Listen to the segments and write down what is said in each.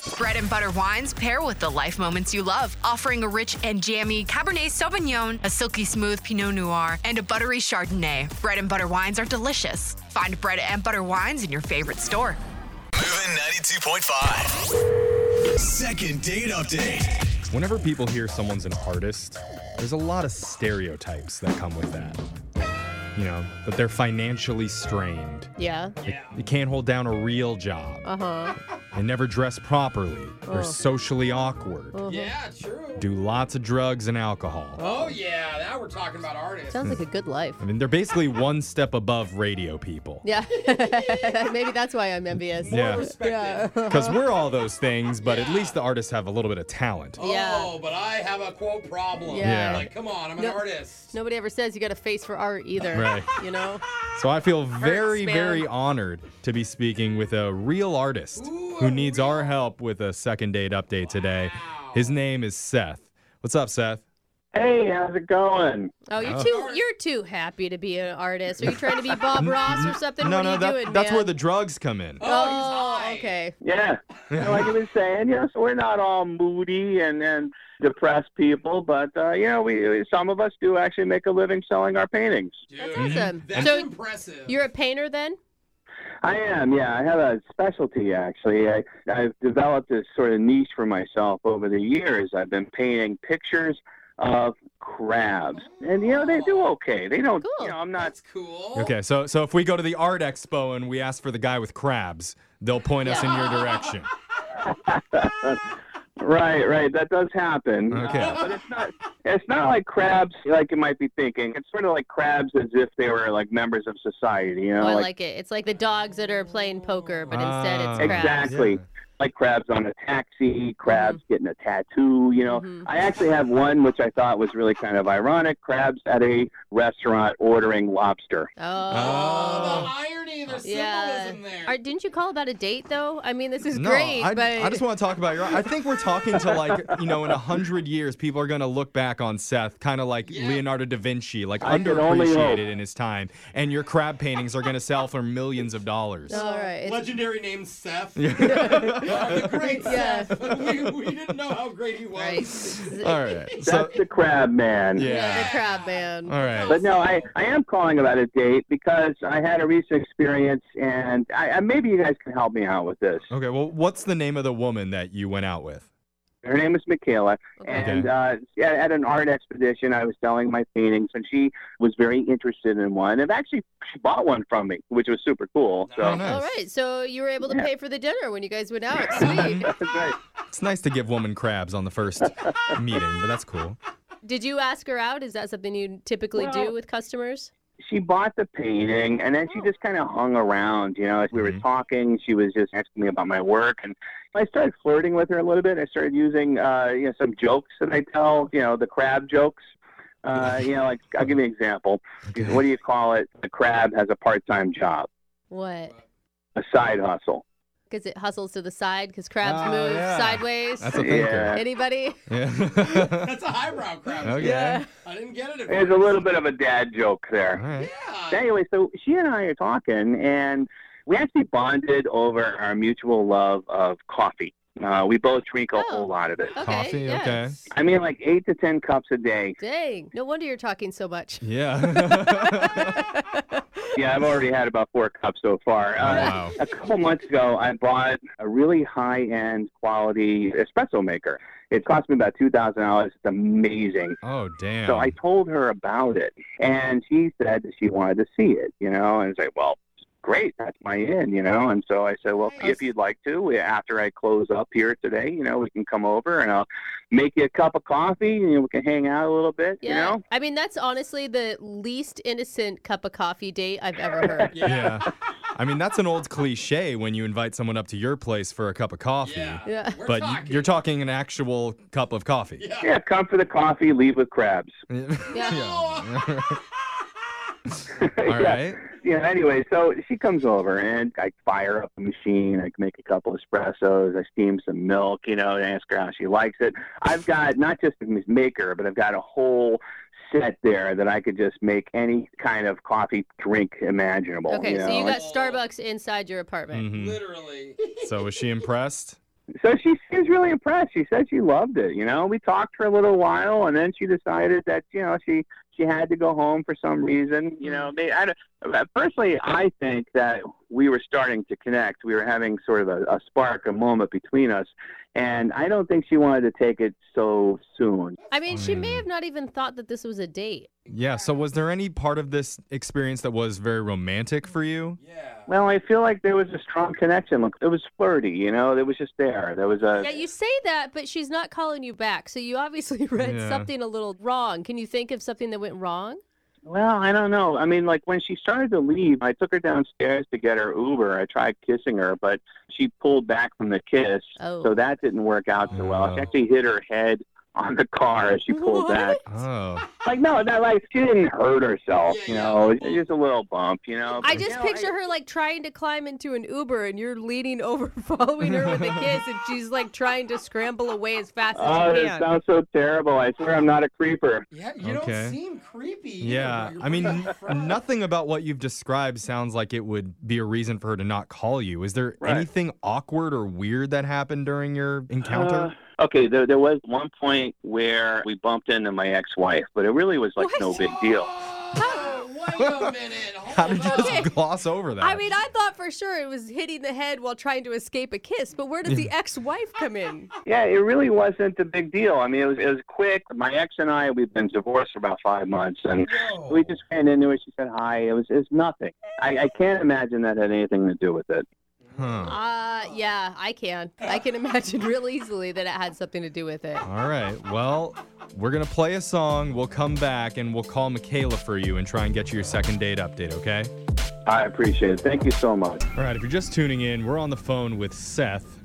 Bread and butter wines pair with the life moments you love, offering a rich and jammy Cabernet Sauvignon, a silky smooth Pinot Noir, and a buttery Chardonnay. Bread and butter wines are delicious. Find bread and butter wines in your favorite store. Moving 92.5. Second date update. Whenever people hear someone's an artist, there's a lot of stereotypes that come with that. You know, that they're financially strained. Yeah. They can't hold down a real job. Uh-huh. They never dress properly. They're socially awkward. Yeah, true. Do lots of drugs and alcohol. Oh, yeah. Now we're talking about artists. Sounds like a good life. I mean, they're basically one step above radio people. Yeah. Maybe that's why I'm envious. Yeah. Respected. Because we're all those things, but at least the artists have a little bit of talent. Oh, but I have a quote problem. Yeah. Like, come on, I'm an artist. Nobody ever says you got a face for art either. Right. You know? So I feel very, man. very honored to be speaking with a real artist who needs our help with a second date update today. His name is Seth. What's up, Seth? Hey, how's it going? Oh, you're too happy to be an artist. Are you trying to be Bob Ross or something? No, what are you doing, that's man? where the drugs come in. Oh, he's Oh, high. okay. Yeah, like I was saying, so we're not all moody and depressed people, but we some of us do actually make a living selling our paintings. Dude, That's awesome. That's So impressive. you're a painter then? I am, yeah. I have a specialty actually. I've developed this sort of niche for myself over the years. I've been painting pictures of crabs, and they do okay. They don't, Cool. I'm not. That's cool. Okay, so if we go to the art expo and we ask for the guy with crabs, they'll point us in your direction. Right. That does happen. Okay. But it's not like crabs like you might be thinking. It's sort of like crabs as if they were like members of society, Oh, I like it. It's like the dogs that are playing poker, but instead it's crabs. Exactly. Yeah. Like crabs on a taxi, crabs getting a tattoo, I actually have one which I thought was really kind of ironic, crabs at a restaurant ordering lobster. Oh, the irony, the Yeah. symbolism there. Didn't you call about a date, though? I mean, this is No, great, but... I just want to talk about I think we're talking to in 100 years, people are going to look back on Seth kind of like Leonardo da Vinci, like I can only hope. underappreciated in his time. And your crab paintings are going to sell for millions of dollars. All right. Legendary name Seth. The great Yeah. Seth. We didn't know how great he was. Right. All right. So, That's the crab man. Yeah, the crab man. all right. But no, I am calling about a date because I had a recent experience, and maybe you guys can help me out with this. Okay, well, what's the name of the woman that you went out with? Her name is Michaela, Okay. and at an art expedition, I was selling my paintings, and she was very interested in one. And actually, she bought one from me, which was super cool. So Oh, nice. All right, so you were able to Yeah. pay for the dinner when you guys went out. Sweet. that's right. It's nice to give woman crabs on the first meeting, but that's cool. Did you ask her out? Is that something you typically do Well- with customers? She bought the painting, and then she just kind of hung around. As we were talking, she was just asking me about my work, and I started flirting with her a little bit. I started using, some jokes that I tell, the crab jokes. Like I'll give you an example. What do you call it? The crab has a part-time job, What? a side hustle. Because it hustles to the side because crabs move yeah. sideways. That's a thinker. Yeah. Anybody? Yeah. That's a highbrow crab. Okay. Yeah. I didn't get it at There's a first. little bit of a dad joke there. All right. Yeah. Anyway, so she and I are talking, and we actually bonded over our mutual love of coffee. We both drink a whole lot of it. Okay. Coffee, yeah. okay. I mean, like 8 to 10 cups a day. Dang. No wonder you're talking so much. Yeah. Yeah, I've already had about 4 cups so far. Wow. A couple months ago, I bought a really high-end quality espresso maker. It cost me about $2,000. It's amazing. Oh, damn. So I told her about it, and she said that she wanted to see it, and I said, well, great, that's my in, and so I said, well, if you'd like to, after I close up here today, we can come over and I'll make you a cup of coffee, and we can hang out a little bit, Yeah. I mean, that's honestly the least innocent cup of coffee date I've ever heard. Yeah. I mean, that's an old cliche when you invite someone up to your place for a cup of coffee. Yeah. We're But talking. you're talking an actual cup of coffee. Yeah, come for the coffee, leave with crabs. Yeah. Yeah. All right. Anyway, so she comes over, and I fire up the machine. I make a couple espressos. I steam some milk, and ask her how she likes it. I've got not just a maker, but I've got a whole set there that I could just make any kind of coffee drink imaginable. Okay, so you got Starbucks inside your apartment. Mhm. Literally. So was she impressed? So she seems really impressed. She said she loved it. We talked for a little while, and then she decided that she had to go home for some reason. Personally, I think that we were starting to connect. We were having sort of a spark, a moment between us, and I don't think she wanted to take it so soon. I mean, she may have not even thought that this was a date. Yeah, so was there any part of this experience that was very romantic for you? Yeah. Well, I feel like there was a strong connection. Look, it was flirty, it was just there. There was a... Yeah, you say that, but she's not calling you back, so you obviously read something a little wrong. Can you think of something that went wrong? Well, I don't know. I mean, like when she started to leave, I took her downstairs to get her Uber. I tried kissing her, but she pulled back from the kiss, so that didn't work out so well. She actually hit her head on the car as she pulled back. Oh. Like, no, not like she didn't hurt herself, It's just a little bump, I just picture her like trying to climb into an Uber and you're leaning over following her with a kiss and she's like trying to scramble away as fast as she can. That sounds so terrible. I swear I'm not a creeper. Yeah, you don't seem creepy. Yeah, I mean, nothing about what you've described sounds like it would be a reason for her to not call you. Is there anything awkward or weird that happened during your encounter? Okay, there was one point where we bumped into my ex-wife, but it really was like no big deal. Wait a minute. How did you just gloss over that? I mean, I thought for sure it was hitting the head while trying to escape a kiss, but where does the ex-wife come in? Yeah, it really wasn't a big deal. I mean, it was quick. My ex and I, we've been divorced for about 5 months, and we just ran into it. She said hi. It was nothing. I can't imagine that had anything to do with it. Yeah, I can. I can imagine real easily that it had something to do with it. All right. Well, we're going to play a song. We'll come back and we'll call Michaela for you and try and get you your second date update, okay? I appreciate it. Thank you so much. All right. If you're just tuning in, we're on the phone with Seth,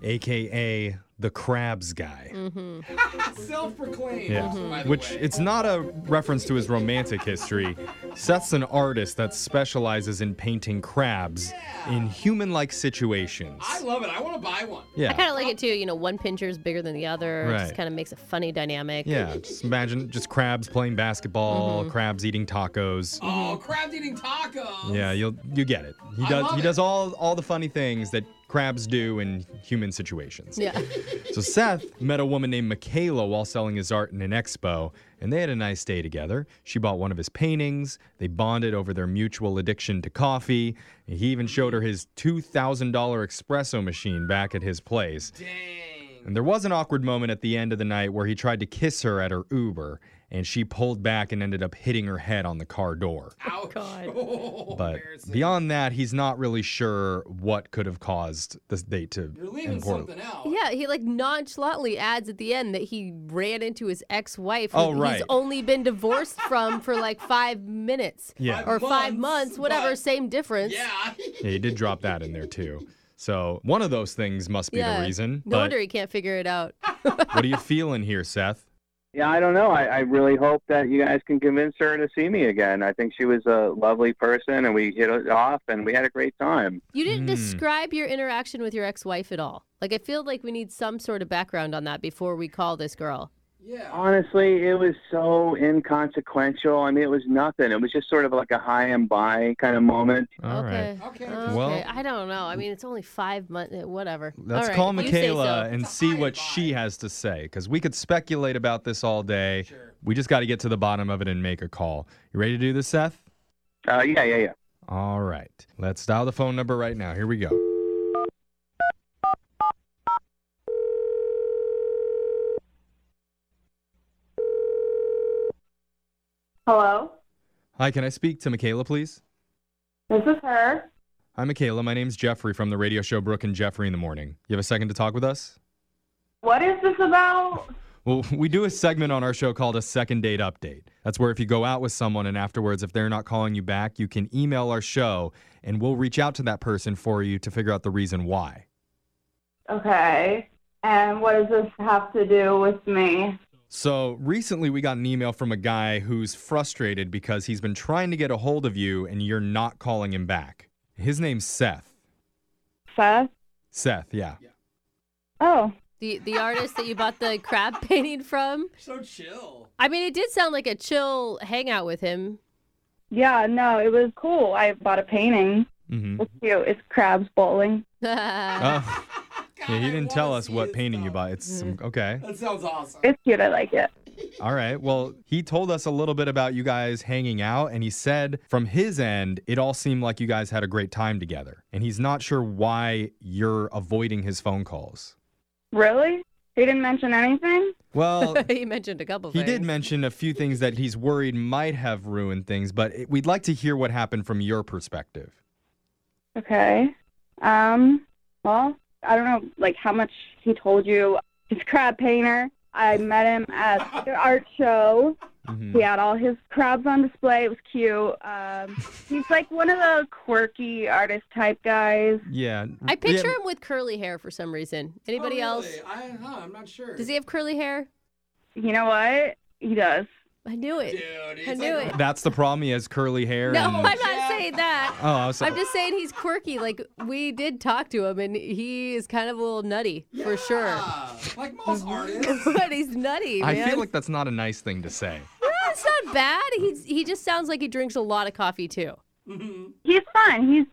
a.k.a. the Crabs guy. Self-proclaimed. Yeah. Which it's not a reference to his romantic history. Seth's an artist that specializes in painting crabs in human-like situations. I love it. I want to buy one. Yeah. I kind of like it too. One pincher is bigger than the other. It just Right. kind of makes a funny dynamic. Yeah, just imagine just crabs playing basketball, crabs eating tacos. Oh, crabs eating tacos. Yeah, you get it. He does all the funny things that crabs do in human situations. Yeah. So Seth met a woman named Michaela while selling his art in an expo, and they had a nice day together. She bought one of his paintings. They bonded over their mutual addiction to coffee. And he even showed her his $2,000 espresso machine back at his place. Dang. And there was an awkward moment at the end of the night where he tried to kiss her at her Uber, and she pulled back and ended up hitting her head on the car door. Ouch. God. Oh, But embarrassing. beyond that, he's not really sure what could have caused this date to You're leaving end poorly. something out. Yeah, he like nonchalantly adds at the end that he ran into his ex-wife who Oh, right. he's only been divorced from for like 5 minutes. Yeah. Or 5 months, whatever, but- same difference. Yeah. Yeah, he did drop that in there too. So one of those things must be Yeah. the reason. No But wonder he can't figure it out. what are you feeling here, Seth? Yeah, I don't know. I really hope that you guys can convince her to see me again. I think she was a lovely person, and we hit it off, and we had a great time. You didn't describe your interaction with your ex-wife at all. Like, I feel like we need some sort of background on that before we call this girl. Yeah. Honestly, it was so inconsequential. I mean, it was nothing. It was just sort of like a high and by kind of moment. All right. Okay. Well- I don't know. I mean, it's only 5 months. Whatever. Let's All right, call you say Michaela so. and see what she has to say, because we could speculate about this all day. Sure. We just got to get to the bottom of it and make a call. You ready to do this, Seth? Yeah. All right. Let's dial the phone number right now. Here we go. Hello, Hi, can I speak to Michaela, please? this is her. Hi, Michaela. My name's Jeffrey from the radio show Brooke and Jeffrey in the Morning. You have a second to talk with us? What is this about? Well, we do a segment on our show called a second date update. That's where if you go out with someone and afterwards, if they're not calling you back, you can email our show and we'll reach out to that person for you to figure out the reason why. Okay, and what does this have to do with me? So recently we got an email from a guy who's frustrated because he's been trying to get a hold of you and you're not calling him back. His name's Seth. Seth? Seth, yeah. Oh, The artist that you bought the crab painting from? So chill. I mean, it did sound like a chill hangout with him. yeah, no, it was cool. I bought a painting. Mm-hmm. It's cute. It's crabs bowling. Oh, Yeah, he I didn't wanna tell us see what his painting you stuff. bought. It's some, okay. That sounds awesome. It's cute. I like it. All right. Well, he told us a little bit about you guys hanging out, and he said from his end, it all seemed like you guys had a great time together. And he's not sure why you're avoiding his phone calls. Really? He didn't mention anything? Well, He mentioned a couple he things. did mention a few things that he's worried might have ruined things, but we'd like to hear what happened from your perspective. Okay. Well, I don't know, like, how much he told you. He's a crab painter. I met him at the art show. Mhm. He had all his crabs on display. It was cute. He's like one of the quirky artist type guys. Yeah. I picture yeah, him with curly hair for some reason. Anybody Oh, else? really? I'm not sure. Does he have curly hair? You know what? He does. I knew it. Dude, it's I knew like it. That's the problem. He has curly hair. No, and- I'm not saying that. Oh, I was I'm just saying he's quirky. Like, we did talk to him, and he is kind of a little nutty, for sure. Yeah, like most artists. But he's nutty, man. I feel like that's not a nice thing to say. No, it's not bad. He just sounds like he drinks a lot of coffee, too. He's fun. He's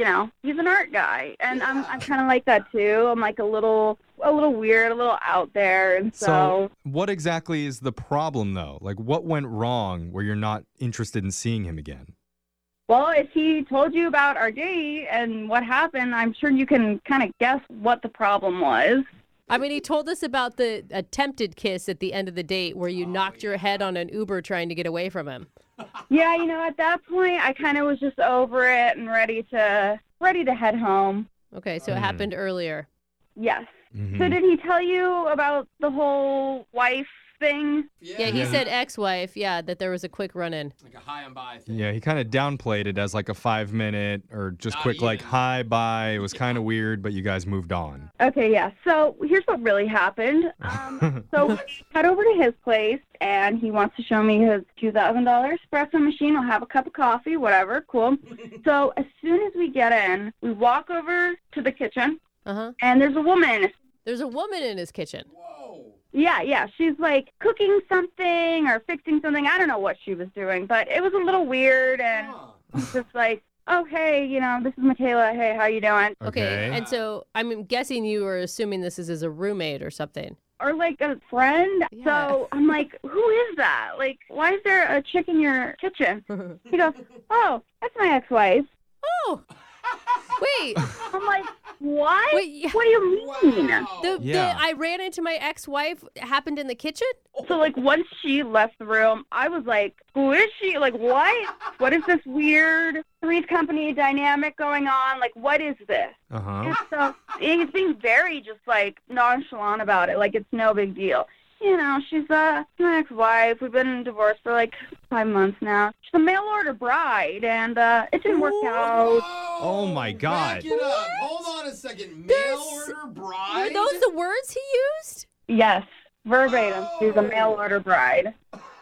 an art guy, and I'm kind of like that too. I'm like a little weird, a little out there, and So, what exactly is the problem, though? Like, what went wrong where you're not interested in seeing him again? Well, if he told you about our date and what happened, I'm sure you can kind of guess what the problem was. I mean, he told us about the attempted kiss at the end of the date where you knocked your head on an Uber trying to get away from him. Yeah, at that point, I kind of was just over it and ready to head home. Okay, so it happened earlier. Yes. Mhm. So did he tell you about the whole wife thing? Yeah, he said ex-wife, that there was a quick run-in. Like a high and by thing. Yeah, he kind of downplayed it as like a 5-minute or just Not quick, like, even. hi, bye. It was kind of weird, but you guys moved on. Okay, yeah. So here's what really happened. So we head over to his place, and he wants to show me his $2,000 espresso machine. We'll have a cup of coffee, whatever. Cool. So as soon as we get in, we walk over to the kitchen, Uh-huh. and there's a woman. There's a woman in his kitchen. Whoa. Yeah. She's like cooking something or fixing something. I don't know what she was doing, but it was a little weird, and Huh. just like, oh, hey, this is Michaela. Hey, how you doing? Okay, and so I'm guessing you were assuming this is as a roommate or something. Or like a friend. Yeah. So I'm like, who is that? Like, why is there a chick in your kitchen? He goes, oh, that's my ex-wife. Oh, wait. I'm like, what? Wait, What do you mean? Wow. Yeah. I ran into my ex-wife happened in the kitchen? So like once she left the room, I was like, who is she? Like, what? What is this weird Three's Company dynamic going on? Like, what is this? Uh-huh. And so he's being very just like nonchalant about it, like it's no big deal. She's my ex-wife. We've been divorced for like 5 months now. She's a mail order bride, and it didn't work out. Oh, my God. Back it up. Hold on a second. Mail There's- order Were bride? those the words he used? Yes, verbatim. She's a mail order bride.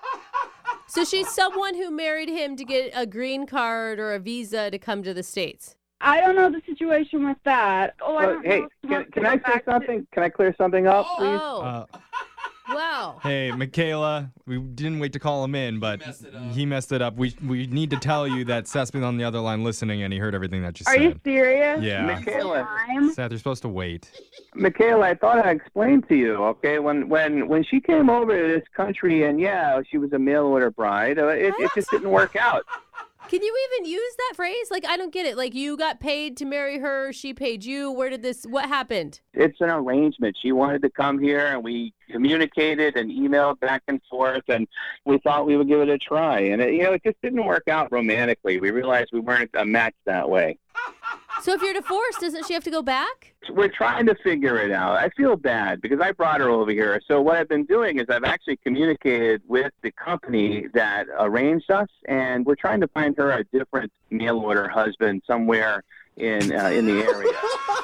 So she's someone who married him to get a green card or a visa to come to the States. I don't know the situation with that. Oh, I don't Hey, know. if she can, wants to can go I say back to- something? Can I clear something up, please? Oh, wow. Hey, Michaela, we didn't wait to call him in, but messed it up. he messed it up. We need to tell you that Seth's been on the other line listening, and he heard everything that you Are said. you serious? Yeah. Michaela, Time? Seth, you're supposed to wait. Michaela, I thought I explained to you, okay? When she came over to this country, and she was a mail order bride, it just didn't work out. Can you even use that phrase? Like, I don't get it. Like, you got paid to marry her, she paid you. What happened? It's an arrangement. She wanted to come here, and we communicated and emailed back and forth, and we thought we would give it a try. And it just didn't work out romantically. We realized we weren't a match that way. So if you're divorced, doesn't she have to go back? We're trying to figure it out. I feel bad because I brought her over here. So what I've been doing is I've actually communicated with the company that arranged us, and we're trying to find her a different mail order husband somewhere in the area.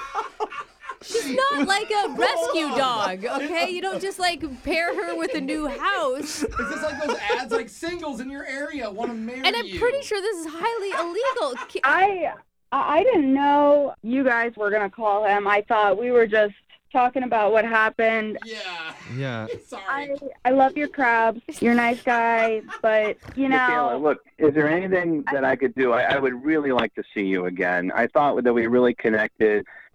She's not like a rescue dog, okay? You don't just like pair her with a new house. Is this like those ads like singles in your area want to marry And I'm you? pretty sure this is highly illegal. I didn't know you guys were going to call him. I thought we were just talking about what happened. Yeah. Yeah. Sorry. I love your crabs. You're a nice guy, but, Michaela, look, is there anything that I could do? I would really like to see you again. I thought that we really connected.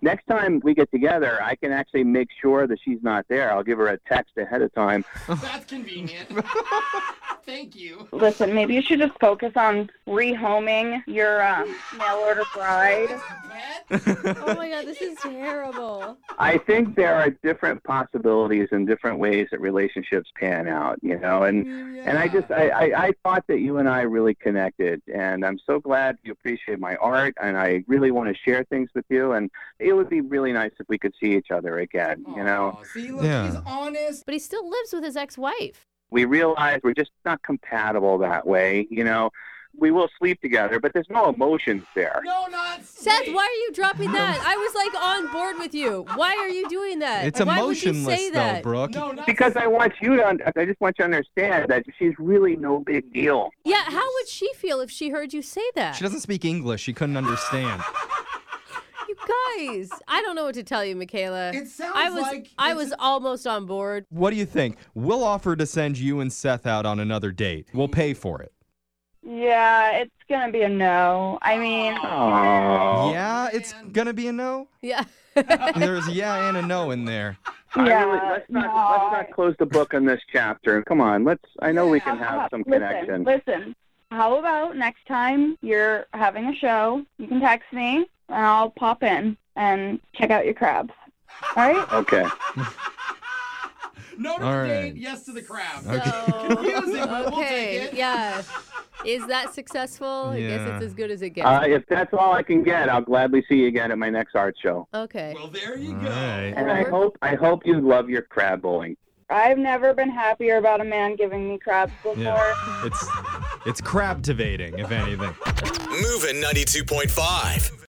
next time we get together, I can actually make sure that she's not there. I'll give her a text ahead of time. That's convenient. Thank you. Listen, maybe you should just focus on rehoming your mail order bride. Oh my God, this is terrible. I think there are different possibilities and different ways that relationships pan out, you know, and I thought that you and I really connected, and I'm so glad you appreciate my art, and I really want to share things with you, and it would be really nice if we could see each other again, you know. See, look, Yeah. he's honest. But he still lives with his ex-wife. We realize we're just not compatible that way, you know. We will sleep together, but there's no emotions there. No, not Seth, why are you dropping that? I was like on board with you. Why are you doing that? It's Why would you emotionless, say though, that? Brooke. No, not Because I just want you to understand that she's really no big deal. Yeah, how would she feel if she heard you say that? She doesn't speak English. She couldn't understand. You guys, I don't know what to tell you, Michaela. It sounds I was almost on board. What do you think? We'll offer to send you and Seth out on another date. We'll pay for it. Yeah, it's going to be a no. I mean, Oh. Yeah, it's gonna be a no? Yeah. There's a yeah and a no in there. Let's not close the book on this chapter. Come on, I know we can have some connection. Listen, how about next time you're having a show, you can text me, and I'll pop in and check out your crabs. All right? Okay. no to All the date, right. yes to the crab. So, Confusing, but we'll take it. yeah. Is that successful? I guess Yeah. it's as good as it gets. If that's all I can get, I'll gladly see you again at my next art show. Okay. Well, there you All go. right. And I hope you love your crab bowling. I've never been happier about a man giving me crabs before. Yeah. It's crabtivating, if anything. Moving 92.5.